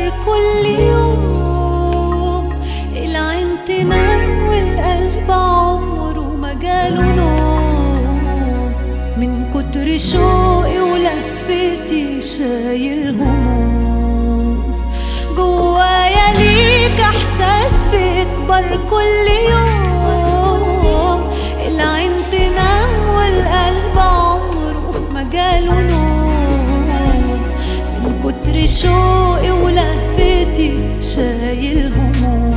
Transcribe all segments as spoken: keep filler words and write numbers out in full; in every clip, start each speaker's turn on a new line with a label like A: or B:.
A: بيكبر كل يوم، العين تنام والقلب عمره ما جاله نوم، من كتر شوقي ولهفتي شايل هموم. جوايا ليك احساس بيكبر كل يوم، العين تنام والقلب عمره ما جاله نوم، من كتر شوقي ولهفتي شايل هموم.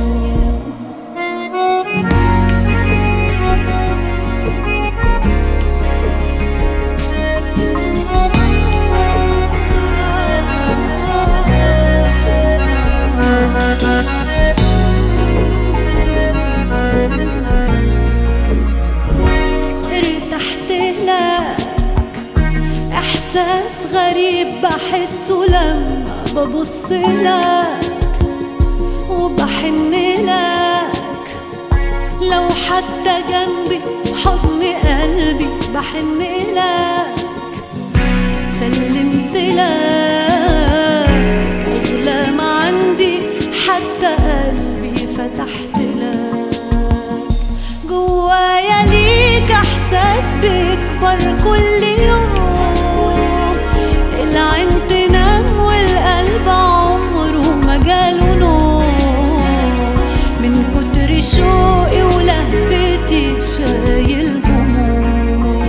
A: ارتحت لك، احساس غريب بحسه لما ببص لك وبحن لك، لو حتى جنبي حضن قلبي بحن لك، سلمت لك اغلى ما عندي حتى قلبي فتحت لك. جوايا ليك احساس بيكبر كل يوم، العين تنام والقلب عمره ما جاله نوم، من كتر شوقي ولهفتي شايل هموم.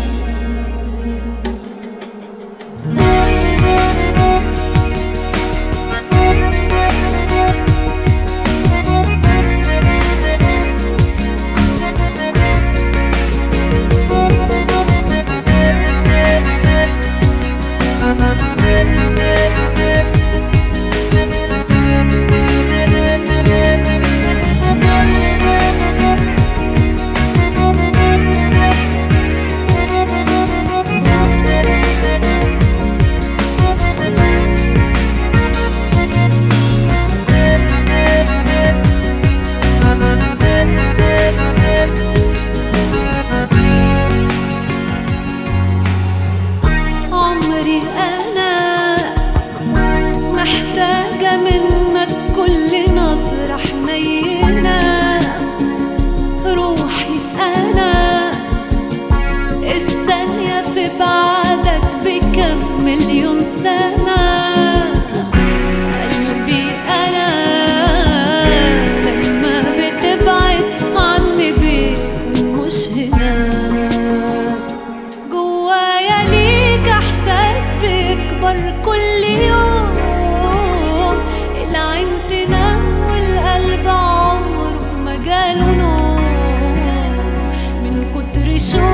A: عمري أنا محتاجة منك كل نظرة حنينة، روحي أنا الثانية في بعدك بكم مليون سنة، قلبي أنا لما بتبعد عني بيكون مش هنا. جوايا ليك احساس بيكبر كل يوم، العين تنام والقلب عمره ما جاله نوم، من كتر شوقي